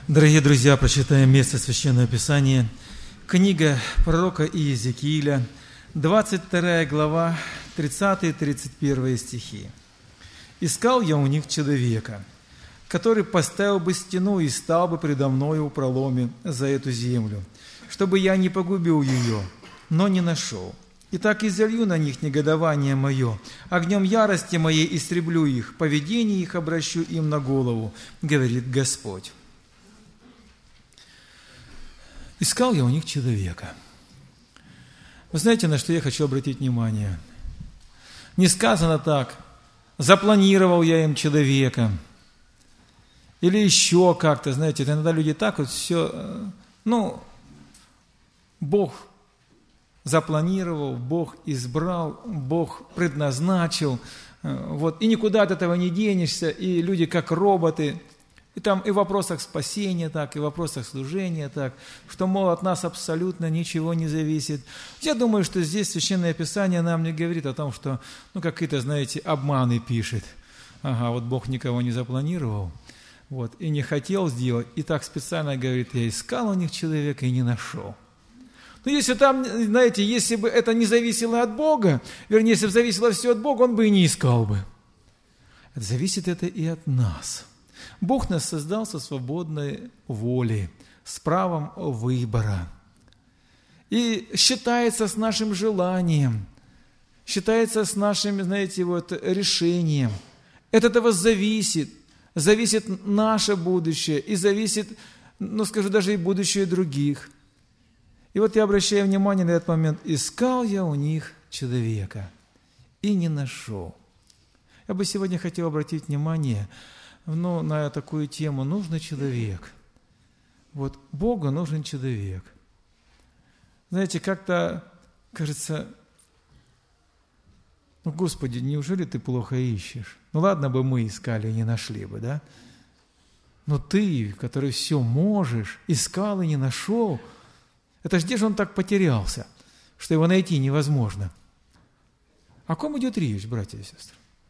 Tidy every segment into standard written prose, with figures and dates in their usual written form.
Дорогие друзья, прочитаем место Священного Писания. Книга пророка Иезекииля, 22 глава, 30-31 стихи. «Искал я у них человека, который поставил бы стену и стал бы предо мною в проломе за эту землю, чтобы я не погубил ее, но не нашел. Итак, изолью на них негодование мое, огнем ярости моей истреблю их, поведение их обращу им на голову, говорит Господь». Искал я у них человека. Вы знаете, на что я хочу обратить внимание? Не сказано так: запланировал я им человека. Или еще как-то, знаете, иногда люди так вот все, Бог запланировал, Бог избрал, Бог предназначил, и никуда от этого не денешься, и люди как роботы. И там и в вопросах спасения так, и в вопросах служения так, что, мол, от нас абсолютно ничего не зависит. Я думаю, что здесь Священное Писание нам не говорит о том, что, какие-то, знаете, обманы пишет. Вот Бог никого не запланировал, и не хотел сделать, и так специально говорит: я искал у них человека и не нашел. Если там, знаете, если бы это не зависело от Бога, вернее, если бы зависело все от Бога, Он бы и не искал бы. Зависит это и от нас. Бог нас создал со свободной волей, с правом выбора. И считается с нашим желанием, считается с нашим, решением. От этого зависит наше будущее, и зависит, даже и будущее других. И я обращаю внимание на этот момент. Искал я у них человека и не нашел. Я бы сегодня хотел обратить внимание на такую тему. Нужен человек. Богу нужен человек. Знаете, как-то кажется: Господи, неужели Ты плохо ищешь? Ладно бы мы искали и не нашли бы, да? Но Ты, который все можешь, искал и не нашел. Это где же он так потерялся, что его найти невозможно? О ком идет речь, братья и сестры?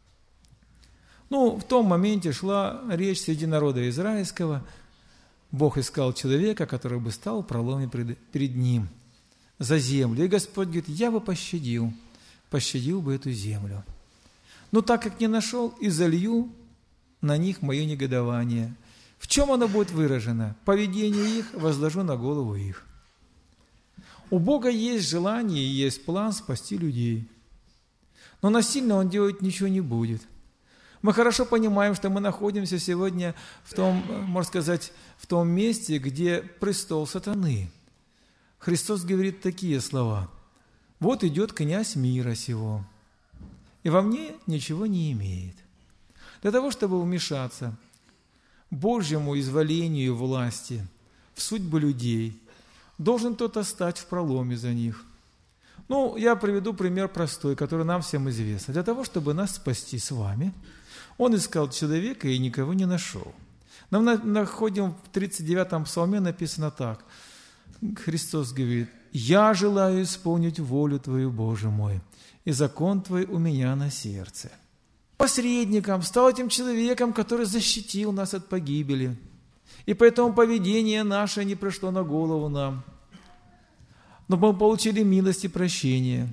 В том моменте шла речь среди народа израильского. Бог искал человека, который бы стал в проломе перед ним за землю. И Господь говорит: я бы пощадил бы эту землю. Но так как не нашел, изолью на них мое негодование. В чем оно будет выражено? Поведение их возложу на голову их. У Бога есть желание и есть план спасти людей. Но насильно Он делать ничего не будет. Мы хорошо понимаем, что мы находимся сегодня в том месте, где престол сатаны. Христос говорит такие слова: вот идет князь мира сего, и во мне ничего не имеет. Для того, чтобы вмешаться Божьему изволению и власти в судьбы людей, должен кто-то стать в проломе за них. Я приведу пример простой, который нам всем известен. Для того, чтобы нас спасти с вами, Он искал человека и никого не нашел. Нам находим в 39-м псалме написано так. Христос говорит: «Я желаю исполнить волю Твою, Боже мой, и закон Твой у меня на сердце». Посредником стал этим человеком, который защитил нас от погибели. И поэтому поведение наше не пришло на голову нам. Но мы получили милость и прощение.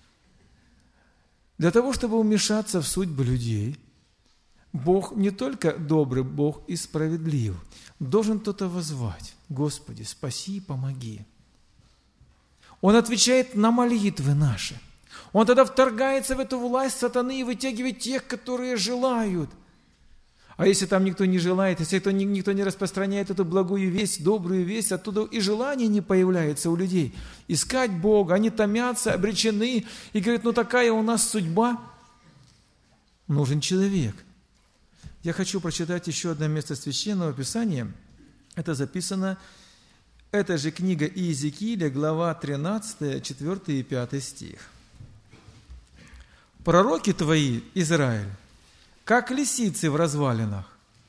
Для того, чтобы вмешаться в судьбы людей, Бог не только добрый, Бог и справедлив. Должен кто-то воззвать: Господи, спаси и помоги. Он отвечает на молитвы наши. Он тогда вторгается в эту власть сатаны и вытягивает тех, которые желают. А если там никто не желает, если никто не распространяет эту благую весть, добрую весть, оттуда и желание не появляется у людей искать Бога. Они томятся, обречены и говорят: такая у нас судьба. Нужен человек. Я хочу прочитать еще одно место Священного Писания. Это записано, это же книга Иезекииля, глава 13, 4 и 5 стих. «Пророки твои, Израиль, как лисицы в развалинах.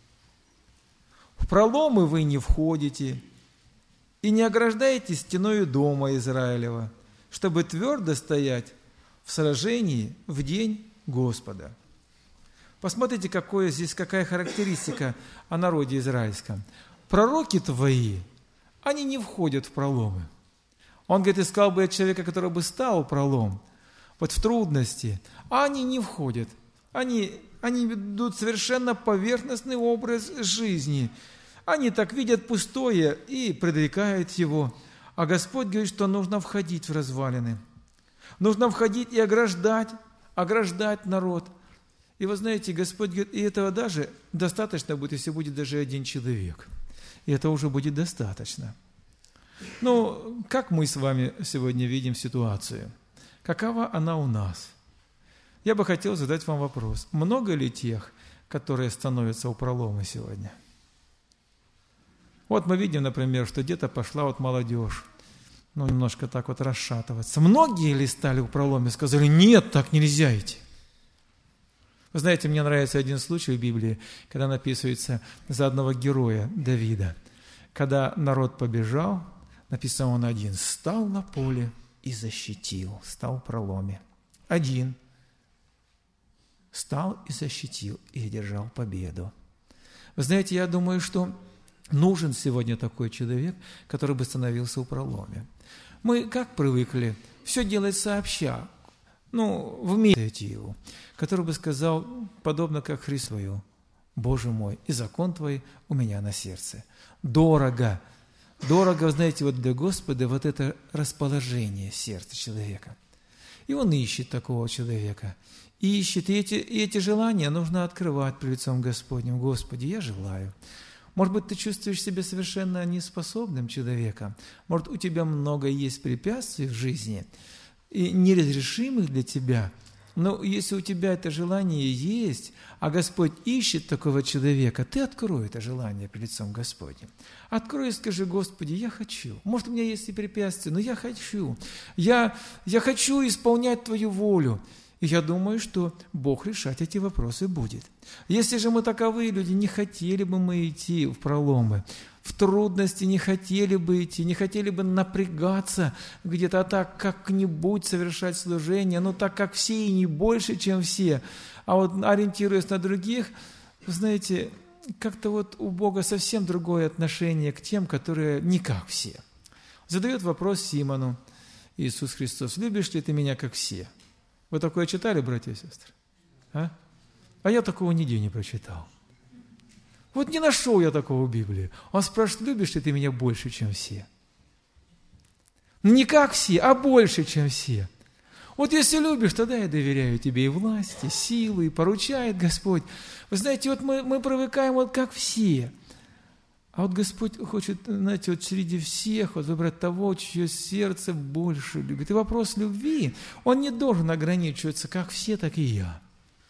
В проломы вы не входите и не ограждаете стеною дома Израилева, чтобы твердо стоять в сражении в день Господа». Посмотрите, какая характеристика о народе израильском. пророки твои, они не входят в проломы. Он говорит, искал бы я человека, который бы стал в пролом, вот в трудности, а они не входят. Они ведут совершенно поверхностный образ жизни. Они так видят пустое и предрекают его. А Господь говорит, что нужно входить в развалины. Нужно входить и ограждать народ. И вы знаете, Господь говорит, и этого даже достаточно будет, если будет даже один человек. И это уже будет достаточно. Ну, как мы с вами сегодня видим ситуацию? Какова она у нас? Я бы хотел задать вам вопрос. Много ли тех, которые становятся у пролома сегодня? Вот мы видим, например, что где-то пошла вот молодежь, немножко так вот расшатываться. Многие ли стали у пролома и сказали, нет, так нельзя идти? Вы знаете, мне нравится один случай в Библии, когда написывается за одного героя Давида. Когда народ побежал, написано, он один стал на поле и защитил, стал в проломе. Один стал и защитил, и одержал победу. Вы знаете, я думаю, что нужен сегодня такой человек, который бы становился в проломе. Мы как привыкли все делать сообща, в инициативу, который бы сказал, подобно как Христ свою, Боже мой, и закон Твой у меня на сердце. Дорого, вы знаете, вот для Господа вот это расположение сердца человека. И Он ищет такого человека. Ищет, и эти желания нужно открывать пред лицом Господним. Господи, я желаю. Может быть, ты чувствуешь себя совершенно неспособным человеком. Может, у тебя много есть препятствий в жизни, и неразрешимых для тебя. Но если у тебя это желание есть, а Господь ищет такого человека, ты открой это желание пред лицом Господним. Открой и скажи, Господи, я хочу. Может, у меня есть и препятствия, но я хочу. Я хочу исполнять Твою волю. И я думаю, что Бог решать эти вопросы будет. Если же мы таковые люди, не хотели бы мы идти в проломы, в трудности не хотели бы идти, не хотели бы напрягаться где-то так как-нибудь совершать служение, так как все и не больше, чем все, а вот ориентируясь на других, вы знаете, как-то вот у Бога совсем другое отношение к тем, которые не как все. Задает вопрос Симону Иисус Христос, любишь ли ты меня как все? Вы такое читали, братья и сестры? А я такого нигде не прочитал. Вот не нашел я такого в Библии. Он спрашивает, любишь ли ты меня больше, чем все? Не как все, а больше, чем все. Вот если любишь, тогда я доверяю тебе и власть, и силу, и поручает Господь. Вы знаете, вот мы привыкаем вот как все. А вот Господь хочет, знаете, вот среди всех вот выбрать того, чье сердце больше любит. И вопрос любви, он не должен ограничиваться как все, так и я.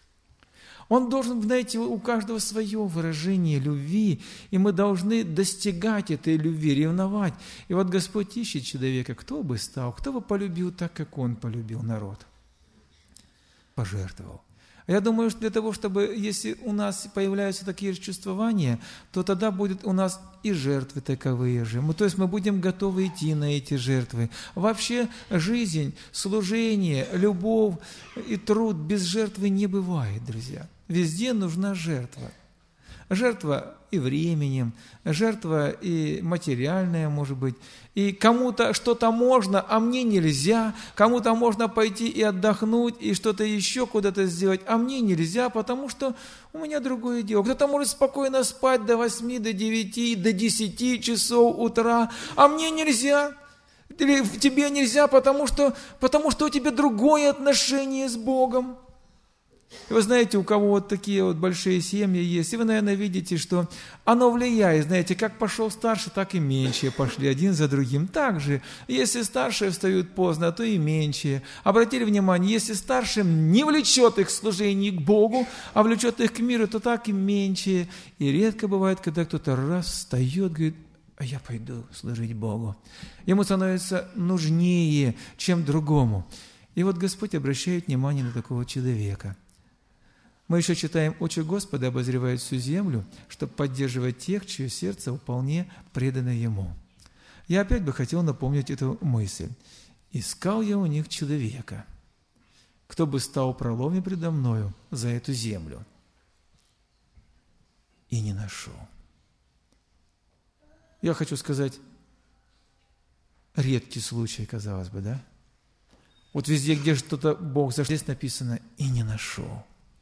Он должен, знаете, у каждого свое выражение любви, и мы должны достигать этой любви, ревновать. И вот Господь ищет человека, кто бы стал, кто бы полюбил так, как Он полюбил народ. Пожертвовал. Я думаю, что для того, чтобы, если у нас появляются такие же чувствования, то тогда будет у нас и жертвы таковые же. То есть мы будем готовы идти на эти жертвы. Вообще жизнь, служение, любовь и труд без жертвы не бывает, друзья. Везде нужна жертва. Жертва и временем, жертва и материальная, может быть. И кому-то что-то можно, а мне нельзя. Кому-то можно пойти и отдохнуть, и что-то еще куда-то сделать, а мне нельзя, потому что у меня другое дело. Кто-то может спокойно спать до 8, до 9, до 10 часов утра, а мне нельзя. Или тебе нельзя, потому что у тебя другое отношение с Богом. И вы знаете, у кого вот такие вот большие семьи есть, и вы, наверное, видите, что оно влияет, знаете, как пошел старше, так и меньшие пошли один за другим. Также, если старшие встают поздно, то и меньшие. Обратили внимание, если старшим не влечет их служение к Богу, а влечет их к миру, то так и меньшие. И редко бывает, когда кто-то раз встает, говорит, а я пойду служить Богу. Ему становится нужнее, чем другому. И вот Господь обращает внимание на такого человека. Мы еще читаем, «Очи Господа обозревают всю землю, чтобы поддерживать тех, чье сердце вполне предано Ему». Я опять бы хотел напомнить эту мысль. «Искал я у них человека, кто бы стал в проломе предо мною за эту землю, и не нашел». я хочу сказать, редкий случай, казалось бы, да? Вот везде, где что-то Бог зашел, здесь написано «и не нашел».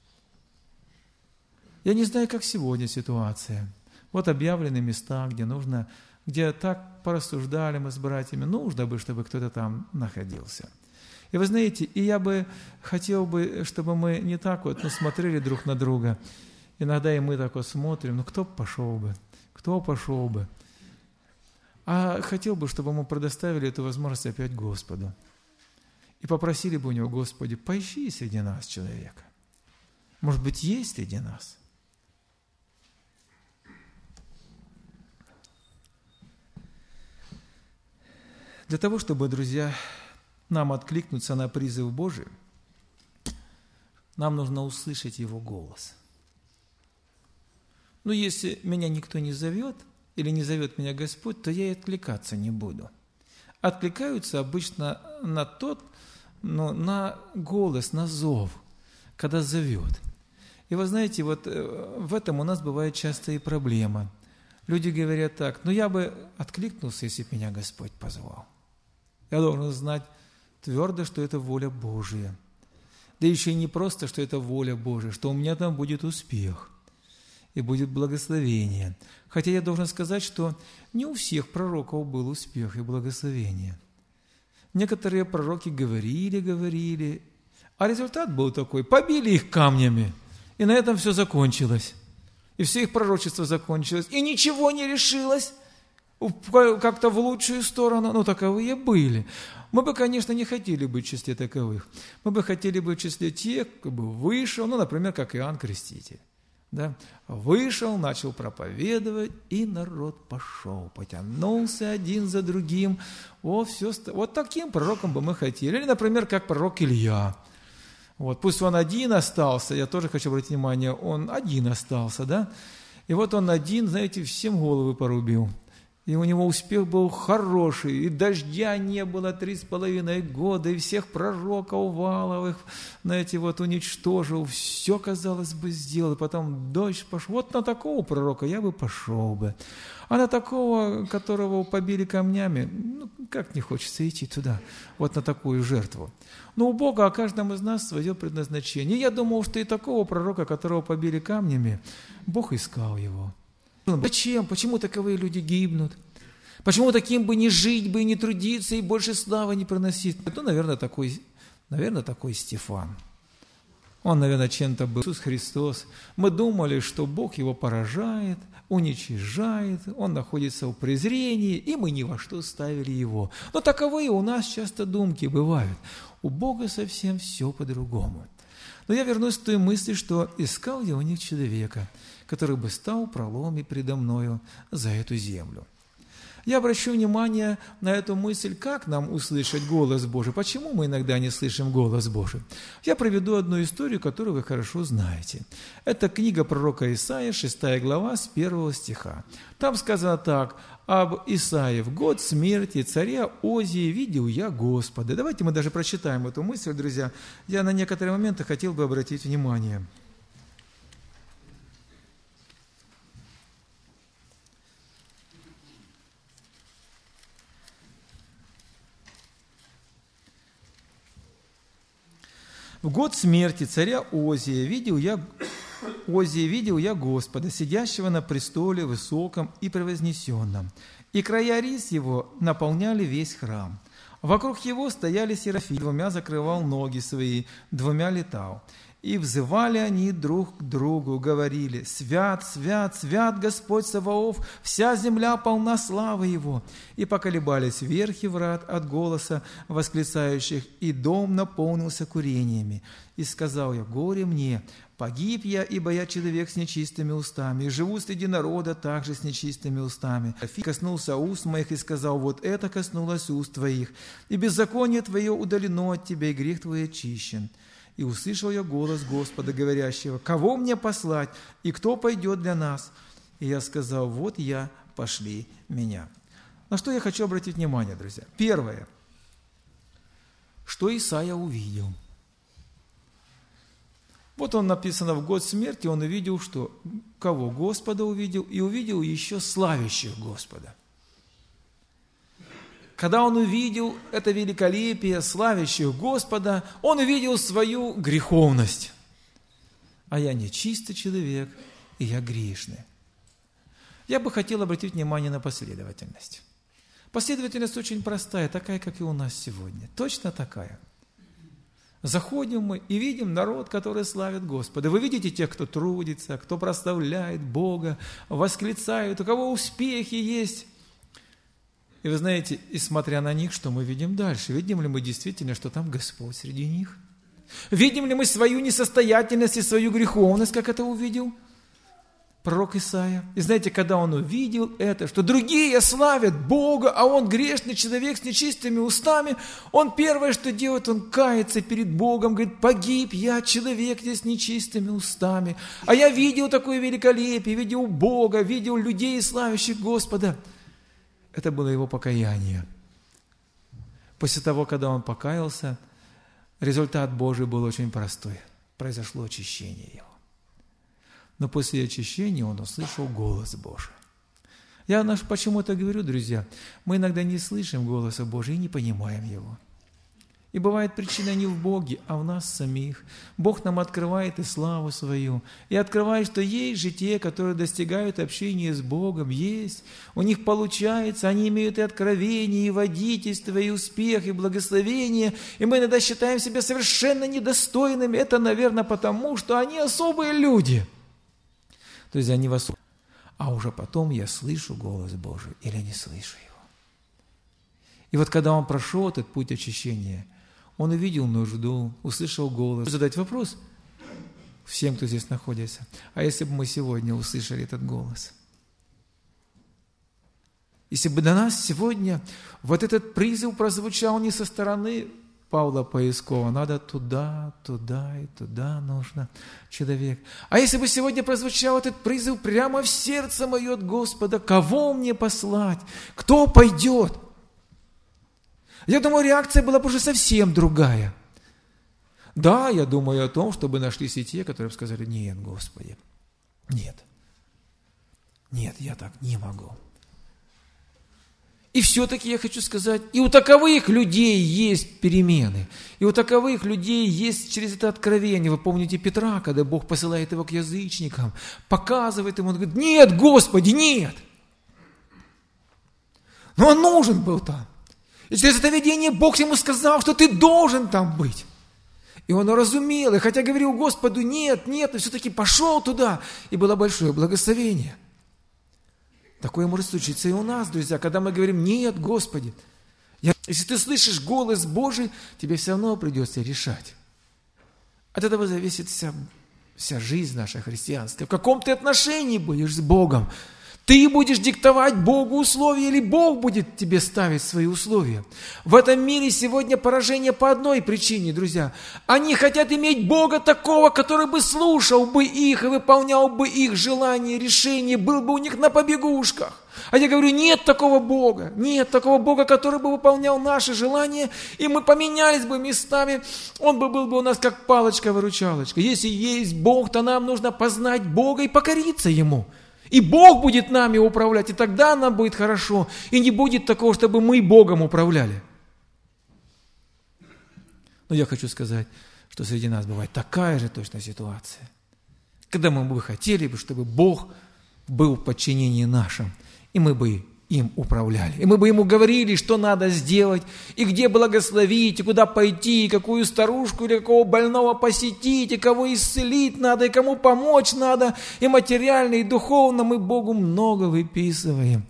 Я не знаю, как сегодня ситуация. Вот объявлены места, где так порассуждали мы с братьями, нужно бы, чтобы кто-то там находился. И вы знаете, и я бы хотел бы, чтобы мы не так вот смотрели друг на друга. Иногда и мы так вот смотрим, кто пошел бы. А хотел бы, чтобы мы предоставили эту возможность опять Господу. И попросили бы у Него: Господи, поищи среди нас человека. Может быть, есть среди нас? Для того, чтобы, друзья, нам откликнуться на призыв Божий, нам нужно услышать Его голос. Но если меня никто не зовет, или не зовет меня Господь, то я и откликаться не буду. Откликаются обычно на голос, на зов, когда зовет. И вы знаете, вот в этом у нас бывает часто и проблема. Люди говорят так: я бы откликнулся, если бы меня Господь позвал. Я должен знать твердо, что это воля Божия. Да еще и не просто, что это воля Божия, что у меня там будет успех и будет благословение. Хотя я должен сказать, что не у всех пророков был успех и благословение. Некоторые пророки говорили, а результат был такой: побили их камнями, и на этом все закончилось. И все их пророчество закончилось, и ничего не решилось как-то в лучшую сторону, но таковые были. Мы бы, конечно, не хотели быть в числе таковых. Мы бы хотели быть в числе тех, кто бы вышел, например, как Иоанн Креститель. Да? Вышел, начал проповедовать, и народ пошел, потянулся один за другим. Вот таким пророком бы мы хотели. Или, например, как пророк Илья. Пусть он один остался, я тоже хочу обратить внимание, он один остался, да? И вот он один, знаете, всем головы порубил. И у него успех был хороший, и дождя не было 3,5 года, и всех пророков валовых, уничтожил, все, казалось бы, сделал, и потом дождь пошел. Вот на такого пророка я бы пошел бы. А на такого, которого побили камнями, как не хочется идти туда, на такую жертву. Но у Бога о каждом из нас свое предназначение. И я думал, что и такого пророка, которого побили камнями, Бог искал его. Зачем? Почему таковые люди гибнут? Почему таким бы не жить, бы и не трудиться, и больше славы не приносить? Наверное, такой Стефан. Он, наверное, чем-то был Иисус Христос. Мы думали, что Бог его поражает, уничижает, он находится в презрении, и мы ни во что ставили его. Но таковые у нас часто думки бывают. У Бога совсем все по-другому. Но я вернусь к той мысли, что искал я у них человека, который бы стал пролом и предо мною за эту землю. Я обращу внимание на эту мысль, как нам услышать голос Божий, почему мы иногда не слышим голос Божий. Я приведу одну историю, которую вы хорошо знаете. Это книга пророка Исаия, 6 глава, с 1 стиха. Там сказано так: «Об Исаии в год смерти царя Озии видел я Господа». Давайте мы даже прочитаем эту мысль, друзья. Я на некоторые моменты хотел бы обратить внимание. В год смерти царя Озия видел я Господа, сидящего на престоле высоком и превознесенном, и края рис его наполняли весь храм. Вокруг его стояли серафимы, 2 закрывал ноги свои, 2 летал. И взывали они друг к другу, говорили: «Свят, свят, свят Господь Саваоф, вся земля полна славы Его». И поколебались верхи врат от голоса восклицающих, и дом наполнился курениями. И сказал я: «Горе мне, погиб я, ибо я человек с нечистыми устами, и живу среди народа также с нечистыми устами». Коснулся уст моих и сказал: «Вот это коснулось уст твоих, и беззаконие твое удалено от тебя, и грех твой очищен». И услышал я голос Господа, говорящего: «Кого мне послать, и кто пойдет для нас?» И я сказал: «Вот я, пошли меня». На что я хочу обратить внимание, друзья. Первое, что Исаия увидел. Вот он написано: в год смерти он увидел, что кого? Господа увидел, и увидел еще славящих Господа. когда он увидел это великолепие славящих Господа, он увидел свою греховность. А я нечистый человек, и я грешный. Я бы хотел обратить внимание на последовательность. Последовательность очень простая, такая, как и у нас сегодня. Точно такая. Заходим мы и видим народ, который славит Господа. Вы видите тех, кто трудится, кто прославляет Бога, восклицает, у кого успехи есть. И вы знаете, и смотря на них, что мы видим дальше? Видим ли мы действительно, что там Господь среди них? Видим ли мы свою несостоятельность и свою греховность, как это увидел пророк Исаия? И знаете, когда он увидел это, что другие славят Бога, а он грешный человек с нечистыми устами, он первое, что делает, он кается перед Богом, говорит: погиб я, человек здесь с нечистыми устами. А я видел такое великолепие, видел Бога, видел людей, славящих Господа. Это было его покаяние. После того, когда он покаялся, результат Божий был очень простой. Произошло очищение его. Но после очищения он услышал голос Божий. Я почему это говорю, друзья? Мы иногда не слышим голоса Божия и не понимаем его. И бывает причина не в Боге, а в нас самих. Бог нам открывает и славу свою. И открывает, что есть же те, которые достигают общения с Богом. Есть. У них получается. Они имеют и откровение, и водительство, и успех, и благословение. И мы иногда считаем себя совершенно недостойными. Это, наверное, потому, что они особые люди. То есть они вас... А уже потом я слышу голос Божий или не слышу его. И вот когда он прошел этот путь очищения, он увидел нужду, услышал голос. Задать вопрос всем, кто здесь находится. А если бы мы сегодня услышали этот голос? Если бы до нас сегодня вот этот призыв прозвучал не со стороны Павла Поискова, надо туда, туда и туда нужно человек. А если бы сегодня прозвучал этот призыв прямо в сердце мое от Господа: кого мне послать? Кто пойдет? Я думаю, реакция была бы уже совсем другая. Да, я думаю о том, чтобы нашлись и те, которые бы сказали: нет, Господи, нет, я так не могу. И все-таки я хочу сказать, и у таковых людей есть перемены, и у таковых людей есть через это откровение. Вы помните Петра, когда Бог посылает его к язычникам, показывает ему, он говорит: нет, Господи, нет. Но он нужен был там. И через это видение Бог ему сказал, что ты должен там быть. И он уразумел, и хотя говорил Господу: нет, но все-таки пошел туда, и было большое благословение. Такое может случиться и у нас, друзья, когда мы говорим: нет, Господи. Если ты слышишь голос Божий, тебе все равно придется решать. От этого зависит вся жизнь наша христианская. В каком ты отношении будешь с Богом? Ты будешь диктовать Богу условия, или Бог будет тебе ставить свои условия? В этом мире сегодня поражение по одной причине, друзья. Они хотят иметь Бога такого, который бы слушал бы их и выполнял бы их желания, решения, был бы у них на побегушках. А я говорю: нет такого Бога, который бы выполнял наши желания, и мы поменялись бы местами, он бы был бы у нас как палочка-выручалочка. Если есть Бог, то нам нужно познать Бога и покориться Ему. И Бог будет нами управлять, и тогда нам будет хорошо. И не будет такого, чтобы мы Богом управляли. Но я хочу сказать, что среди нас бывает такая же точно ситуация. Когда мы бы хотели, чтобы Бог был в подчинении нашем, и мы бы им управляли. И мы бы ему говорили, что надо сделать, и где благословить, и куда пойти, и какую старушку или какого больного посетить, и кого исцелить надо, и кому помочь надо, и материально, и духовно мы Богу много выписываем.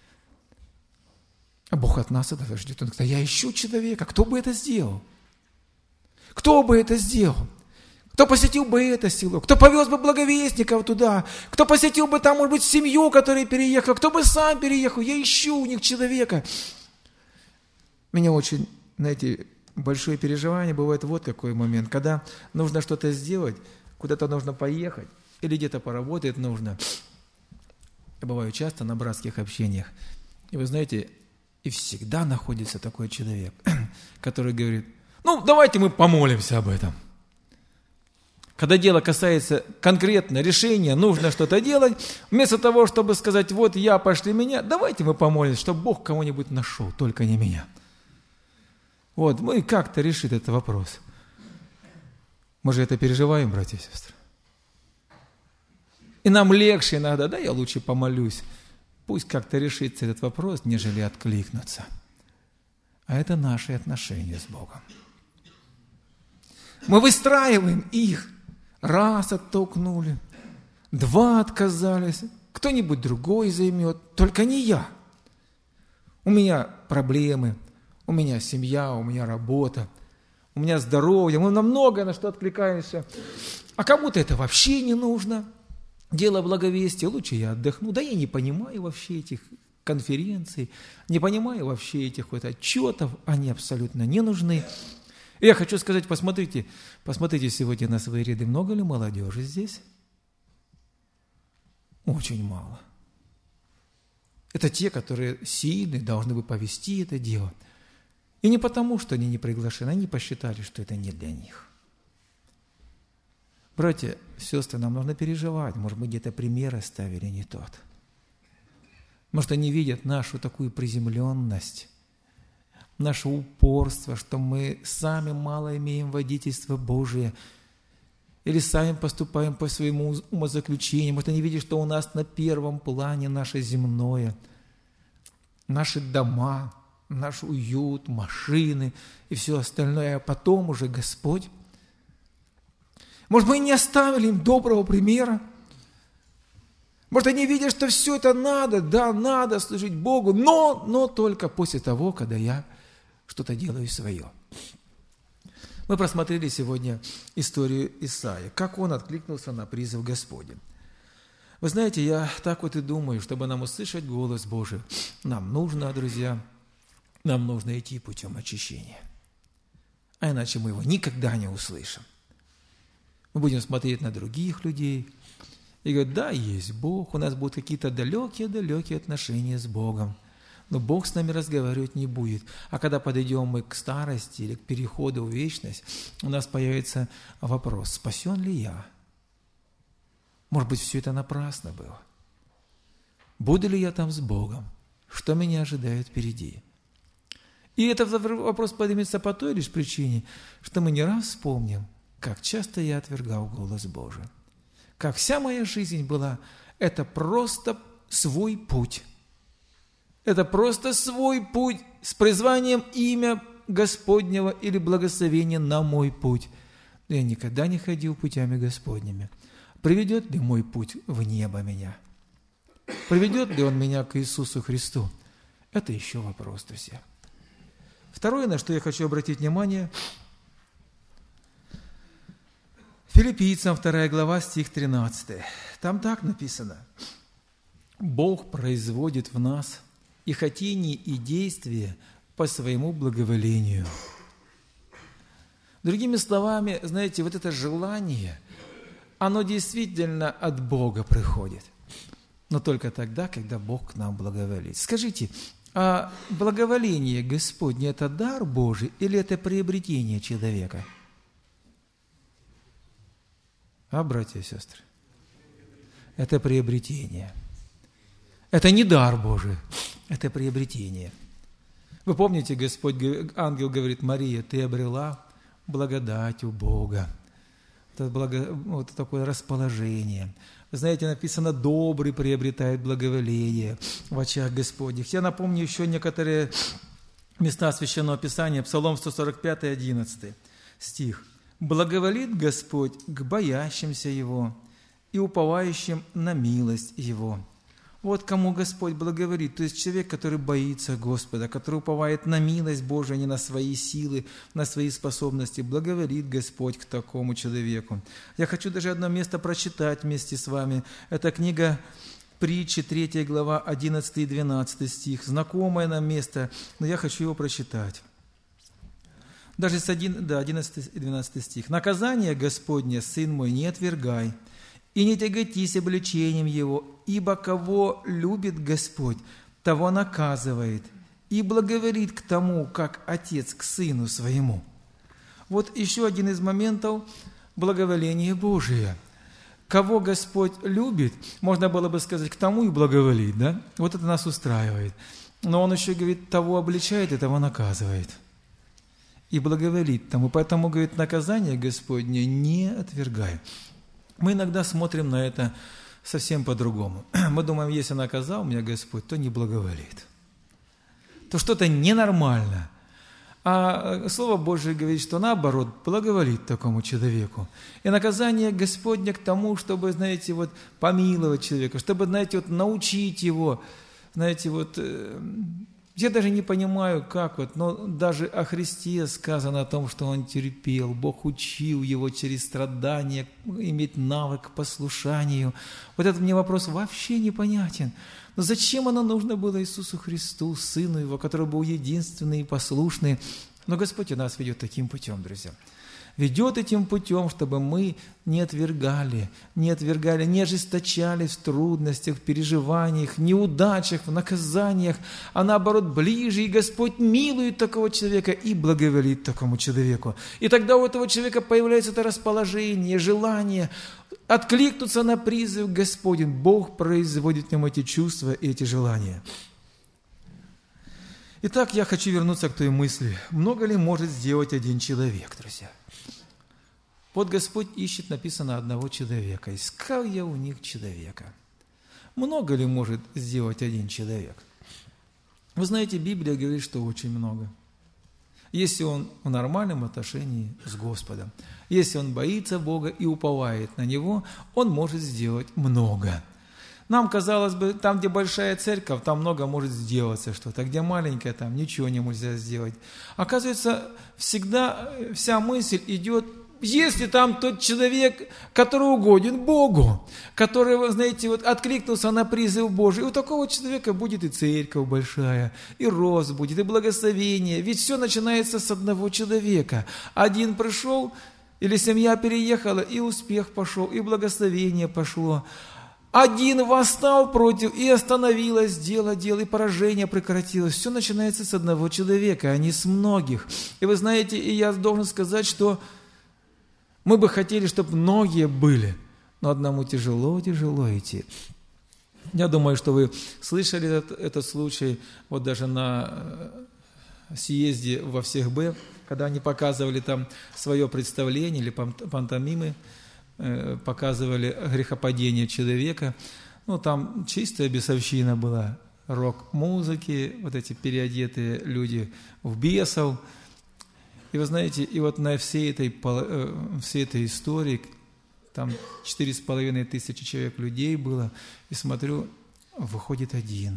А Бог от нас этого ждет. Он говорит: я ищу человека, кто бы это сделал? Кто бы это сделал? Кто посетил бы это село? Кто повез бы благовестников туда? Кто посетил бы там, может быть, семью, которая переехала? Кто бы сам переехал? Я ищу у них человека. Меня очень, знаете, большое переживание бывает вот какой момент, когда нужно что-то сделать, куда-то нужно поехать, или где-то поработать нужно. Я бываю часто на братских общениях. И вы знаете, и всегда находится такой человек, который говорит: давайте мы помолимся об этом. Когда дело касается конкретно решения, нужно что-то делать, вместо того, чтобы сказать, вот я, пошли меня, давайте мы помолимся, чтобы Бог кого-нибудь нашел, только не меня. Вот, мы как-то решит этот вопрос. Мы же это переживаем, братья и сестры. И нам легче иногда, да, я лучше помолюсь. Пусть как-то решится этот вопрос, нежели откликнуться. А это наши отношения с Богом. Мы выстраиваем их. Раз оттолкнули, два отказались, кто-нибудь другой займет, только не я. У меня проблемы, у меня семья, у меня работа, у меня здоровье, мы на многое на что откликаемся. А кому-то это вообще не нужно. Дело благовестия, лучше я отдохну. Да я не понимаю вообще этих конференций, не понимаю вообще этих вот отчетов, они абсолютно не нужны. И я хочу сказать, посмотрите сегодня на свои ряды, много ли молодежи здесь? Очень мало. Это те, которые сильны, должны бы повести это дело. И не потому, что они не приглашены, они посчитали, что это не для них. Братья, сестры, нам нужно переживать, может быть, где-то пример оставили не тот. Может, они видят нашу такую приземленность, наше упорство, что мы сами мало имеем водительства Божие, или сами поступаем по своему умозаключению. Может, они видят, что у нас на первом плане наше земное, наши дома, наш уют, машины и все остальное, а потом уже Господь. Может, мы не оставили им доброго примера? Может, они видят, что все это надо, да, надо служить Богу, но только после того, когда я что-то делаю свое. Мы просмотрели сегодня историю Исаия, как он откликнулся на призыв Господень. Вы знаете, я так вот и думаю, чтобы нам услышать голос Божий, нам нужно, друзья, нам нужно идти путем очищения. А иначе мы его никогда не услышим. Мы будем смотреть на других людей и говорить, да, есть Бог, у нас будут какие-то далекие отношения с Богом. Но Бог с нами разговаривать не будет. А когда подойдем мы к старости или к переходу в вечность, у нас появится вопрос, спасен ли я? Может быть, все это напрасно было? Буду ли я там с Богом? Что меня ожидает впереди? И этот вопрос поднимется по той лишь причине, что мы не раз вспомним, как часто я отвергал голос Божий. Как вся моя жизнь была, это просто свой путь. Это просто свой путь с призванием имя Господнего или благословения на мой путь. Но я никогда не ходил путями Господними. Приведет ли мой путь в небо меня? Приведет ли он меня к Иисусу Христу? Это еще вопрос, друзья. Второе, на что я хочу обратить внимание, Филиппийцам 2 глава, стих 13. Там так написано. Бог производит в нас и хотение, и действие по своему благоволению. Другими словами, знаете, вот это желание, оно действительно от Бога приходит. Но только тогда, когда Бог к нам благоволит. Скажите, а благоволение Господне – это дар Божий или это приобретение человека? А, братья и сестры? Это приобретение. Это не дар Божий, это приобретение. Вы помните, ангел говорит, Мария, ты обрела благодать у Бога. Это вот такое расположение. Вы знаете, написано, добрый приобретает благоволение в очах Господних. Я напомню еще некоторые места Священного Писания. Псалом 145, 11 стих. «Благоволит Господь к боящимся Его и уповающим на милость Его». Вот кому Господь благоволит, то есть человек, который боится Господа, который уповает на милость Божию, а не на свои силы, на свои способности. Благоволит Господь к такому человеку. Я хочу даже одно место прочитать вместе с вами. Это книга Притчи, 3 глава, 11 и 12 стих. Знакомое нам место, но я хочу его прочитать. Даже с 11 и 12 стих. «Наказание Господне, сын мой, не отвергай, и не тяготись обличением его, ибо кого любит Господь, того наказывает, и благоволит к тому, как отец к сыну своему». Вот еще один из моментов, благоволение Божие. Кого Господь любит, можно было бы сказать, к тому и благоволит, да? Вот это нас устраивает. Но Он еще говорит, того обличает и того наказывает. И благоволит тому. Поэтому, говорит, наказание Господне не отвергай. Мы иногда смотрим на это совсем по-другому. Мы думаем, если наказал меня Господь, то не благоволит. То что-то ненормально. А Слово Божие говорит, что наоборот, благоволит такому человеку. И наказание Господне к тому, чтобы, знаете, вот помиловать человека, чтобы, знаете, вот научить его, знаете, вот я даже не понимаю, как вот, но даже о Христе сказано о том, что Он терпел, Бог учил Его через страдания иметь навык к послушанию. Вот этот мне вопрос вообще непонятен. Но зачем оно нужно было Иисусу Христу, Сыну Его, который был единственный и послушный? Но Господь и нас ведет таким путем, друзья. Ведет этим путем, чтобы мы не отвергали, не ожесточались в трудностях, в переживаниях, в неудачах, в наказаниях, а наоборот ближе, и Господь милует такого человека и благоволит такому человеку. И тогда у этого человека появляется это расположение, желание откликнуться на призыв Господень. Бог производит в нем эти чувства и эти желания. Итак, я хочу вернуться к той мысли. Много ли может сделать один человек, друзья? Вот Господь ищет, написано, одного человека. Искал я у них человека. Много ли может сделать один человек? Вы знаете, Библия говорит, что очень много. Если он в нормальном отношении с Господом, если он боится Бога и уповает на Него, он может сделать много. Нам казалось бы, там, где большая церковь, там много может сделаться что-то, где маленькая, там ничего не нельзя сделать. Оказывается, всегда вся мысль идет, если там тот человек, который угоден Богу, который, вы знаете, вот откликнулся на призыв Божий, у такого человека будет и церковь большая, и рост будет, и благословение. Ведь все начинается с одного человека. Один пришел, или семья переехала, и успех пошел, и благословение пошло. Один восстал против, и остановилось дело, и поражение прекратилось. Все начинается с одного человека, а не с многих. И вы знаете, и я должен сказать, что мы бы хотели, чтобы многие были, но одному тяжело идти. Я думаю, что вы слышали этот случай, вот даже на съезде во всех Б, когда они показывали там свое представление или пантомимы, показывали грехопадение человека. Ну, там чистая бесовщина была, рок-музыки, вот эти переодетые люди в бесов. И вы знаете, и вот на всей этой истории, там 4500 человек людей было, и смотрю, выходит один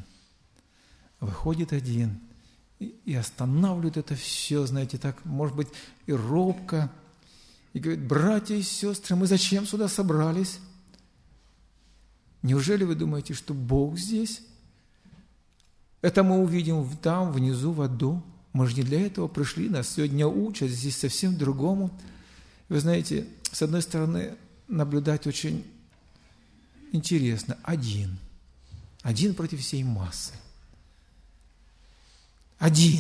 и останавливает это все, знаете, так, может быть, и робко, и говорит: братья и сестры, мы зачем сюда собрались? Неужели вы думаете, что Бог здесь? Это мы увидим там, внизу, в аду. Мы же не для этого пришли, нас сегодня учат, здесь совсем другому. Вы знаете, с одной стороны, наблюдать очень интересно. Один против всей массы. Один.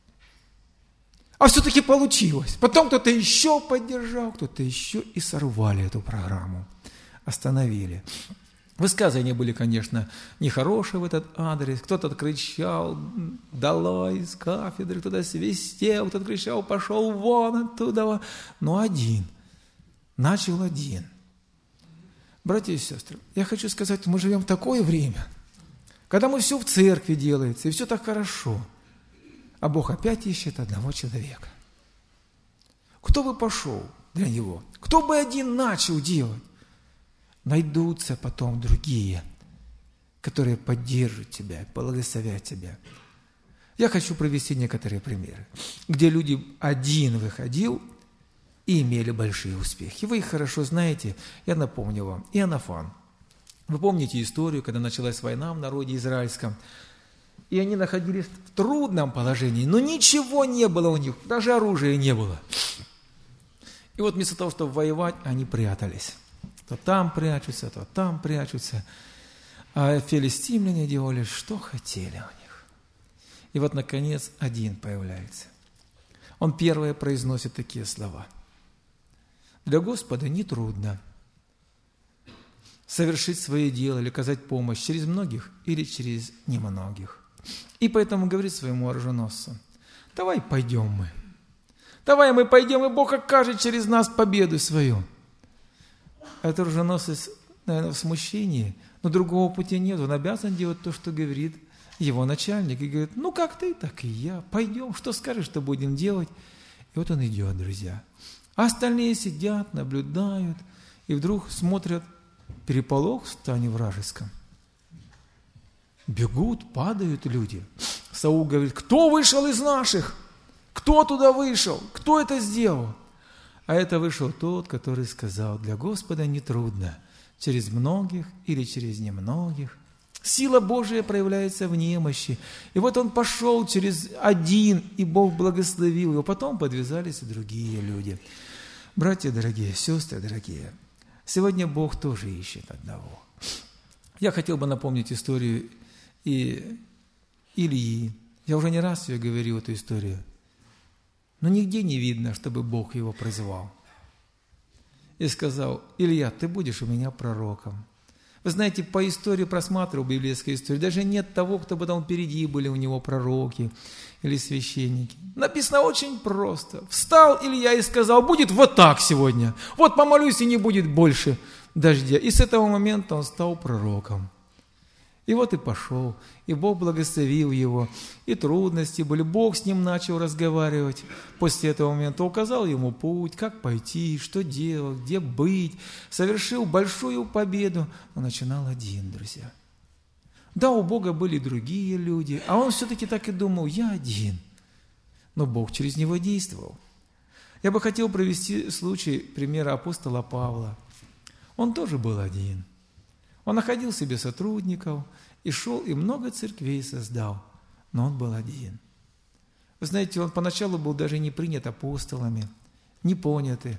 А все-таки получилось. Потом кто-то еще поддержал, кто-то еще, и сорвали эту программу. Остановили. Высказывания были, конечно, нехорошие в этот адрес. Кто-то кричал: долой из кафедры, кто-то свистел, кто-то кричал: пошел вон оттуда. Но один. Начал один. Братья и сестры, я хочу сказать, мы живем в такое время, когда мы все в церкви делается, и все так хорошо. А Бог опять ищет одного человека. Кто бы пошел для Него? Кто бы один начал делать? Найдутся потом другие, которые поддержат тебя, благословят тебя. Я хочу привести некоторые примеры, где люди один выходил и имели большие успехи. Вы их хорошо знаете, я напомню вам. Иоаннафан. Вы помните историю, когда началась война в народе израильском, и они находились в трудном положении, но ничего не было у них, даже оружия не было. И вот вместо того, чтобы воевать, они прятались. То там прячутся, то там прячутся. А филистимляне делали, что хотели у них. И вот, наконец, один появляется. Он первый произносит такие слова: Для Господа нетрудно совершить свое дело или оказать помощь через многих или через немногих. И поэтому говорит своему оруженосцу: давай пойдем мы. Давай мы пойдем, и Бог окажет через нас победу свою. Этот оруженосец, наверное, в смущении, но другого пути нет. Он обязан делать то, что говорит его начальник. И говорит: ну как ты, так и я. Пойдем, что скажешь, что будем делать. И вот он идет, друзья. А остальные сидят, наблюдают, и вдруг смотрят: переполох в стане вражеском. Бегут, падают люди. Саул говорит: кто вышел из наших? Кто туда вышел? Кто это сделал? А это вышел тот, который сказал: для Господа нетрудно через многих или через немногих. Сила Божия проявляется в немощи. И вот он пошел через один, и Бог благословил его. Потом подвязались и другие люди. Братья дорогие, сестры дорогие, сегодня Бог тоже ищет одного. Я хотел бы напомнить историю Илии. Я уже не раз ее говорил, эту историю. Но нигде не видно, чтобы Бог его призвал. И сказал: Илья, ты будешь у меня пророком. Вы знаете, по истории просматривал библейскую историю, даже нет того, кто бы там впереди были у него пророки или священники. Написано очень просто. Встал Илья и сказал: будет вот так сегодня. Вот помолюсь, и не будет больше дождя. И с этого момента он стал пророком. И вот и пошел, и Бог благословил его, и трудности были. Бог с ним начал разговаривать. После этого момента указал ему путь, как пойти, что делать, где быть. Совершил большую победу, но начинал один, друзья. Да, у Бога были другие люди, а он все-таки так и думал: я один. Но Бог через него действовал. Я бы хотел привести случай примера апостола Павла. Он тоже был один. Он находил себе сотрудников и шел, и много церквей создал, но он был один. Вы знаете, он поначалу был даже не принят апостолами, не понятый.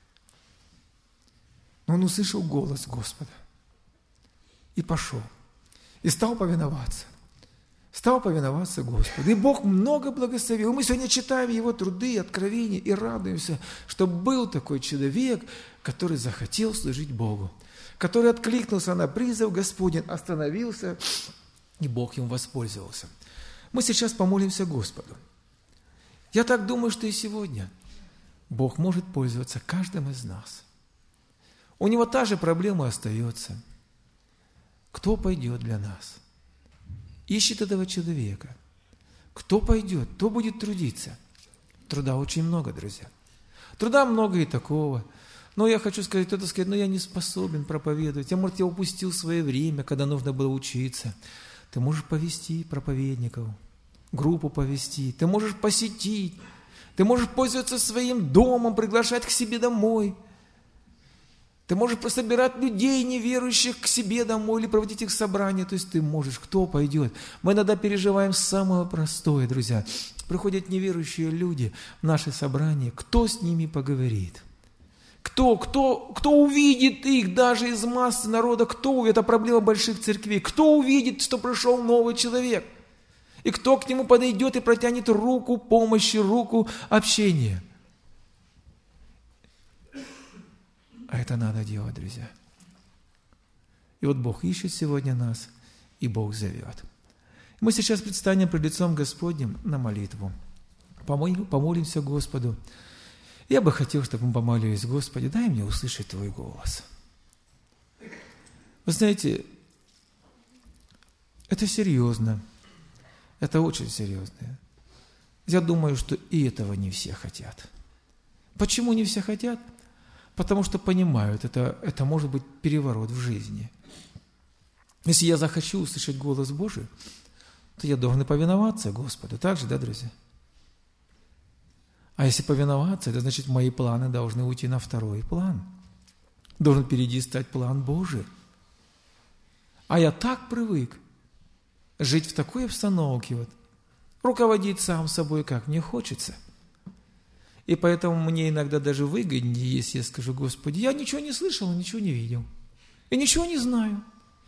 Но он услышал голос Господа и пошел, и стал повиноваться. Стал повиноваться Господу. И Бог много благословил. Мы сегодня читаем его труды, откровения и радуемся, что был такой человек, который захотел служить Богу, который откликнулся на призыв Господень, остановился, и Бог им воспользовался. Мы сейчас помолимся Господу. Я так думаю, что и сегодня Бог может пользоваться каждым из нас. У Него та же проблема остается. Кто пойдет для нас? Ищет этого человека. Кто пойдет, кто будет трудиться? Труда очень много, друзья. Труда много и такого. Но я хочу сказать, кто-то скажет: я не способен проповедовать. Может, я упустил свое время, когда нужно было учиться. Ты можешь повести проповедников, группу повести, ты можешь посетить, ты можешь пользоваться своим домом, приглашать к себе домой. Ты можешь собирать людей неверующих к себе домой или проводить их собрания. То есть ты можешь. Кто пойдет? Мы иногда переживаем самое простое, друзья. Приходят неверующие люди в наши собрания. Кто с ними поговорит? Кто увидит их даже из массы народа? Это проблема больших церквей. Кто увидит, что пришел новый человек? И кто к нему подойдет и протянет руку помощи, руку общения? А это надо делать, друзья. И вот Бог ищет сегодня нас, и Бог зовет. Мы сейчас предстанем пред лицом Господним на молитву. Помолимся Господу. Я бы хотел, чтобы мы помолились: Господи, дай мне услышать Твой голос. Вы знаете, это серьезно. Это очень серьезно. Я думаю, что и этого не все хотят. Почему не все хотят? Потому что понимают, это может быть переворот в жизни. Если я захочу услышать голос Божий, то я должен повиноваться Господу. Так же, да, друзья? А если повиноваться, это значит, мои планы должны уйти на второй план. Должен впереди стать план Божий. А я так привык жить в такой обстановке, руководить сам собой, как мне хочется. И поэтому мне иногда даже выгоднее, если я скажу: Господи, я ничего не слышал, ничего не видел, и ничего не знаю.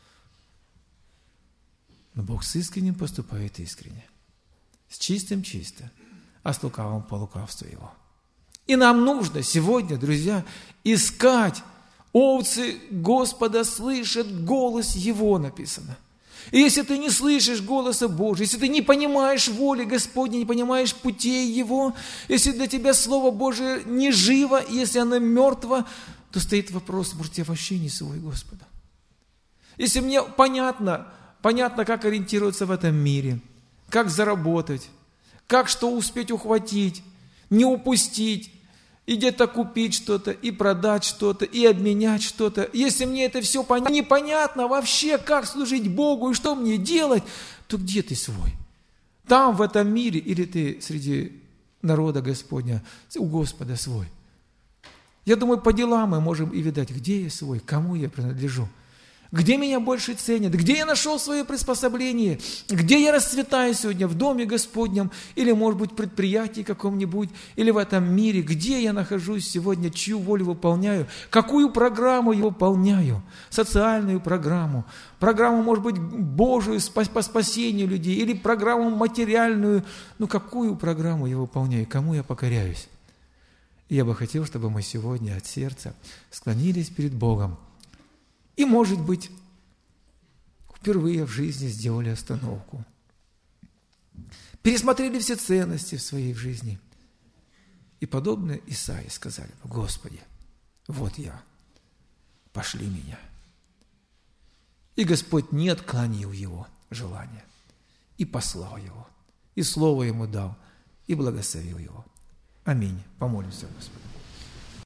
Но Бог с искренним поступает искренне, с чистым чисто, а с лукавым по лукавству Его. И нам нужно сегодня, друзья, искать. Овцы Господа слышат голос Его, написано. И если ты не слышишь голоса Божьего, если ты не понимаешь воли Господней, не понимаешь путей Его, если для тебя Слово Божие не живо, если оно мертво, то стоит вопрос, может, я вообще не свой Господа. Если мне понятно, как ориентироваться в этом мире, как заработать, как что успеть ухватить, не упустить, и где-то купить что-то, и продать что-то, и обменять что-то. Если мне это все непонятно вообще, как служить Богу и что мне делать, то где ты свой? Там, в этом мире, или ты среди народа Господня, у Господа свой? Я думаю, по делам мы можем и видать, где я свой, кому я принадлежу. Где меня больше ценят? Где я нашел свое приспособление? Где я расцветаю сегодня? В доме Господнем? Или, может быть, в предприятии каком-нибудь? Или в этом мире? Где я нахожусь сегодня? Чью волю выполняю? Какую программу я выполняю? Социальную программу? Программу, может быть, Божию по спасению людей? Или программу материальную? Какую программу я выполняю? Кому я покоряюсь? И я бы хотел, чтобы мы сегодня от сердца склонились перед Богом. И, может быть, впервые в жизни сделали остановку. Пересмотрели все ценности в своей жизни. И, подобно Исаии, сказали: Господи, вот я, пошли меня. И Господь не отклонил его желание, и послал его, и слово ему дал, и благословил его. Аминь. Помолимся, Господи.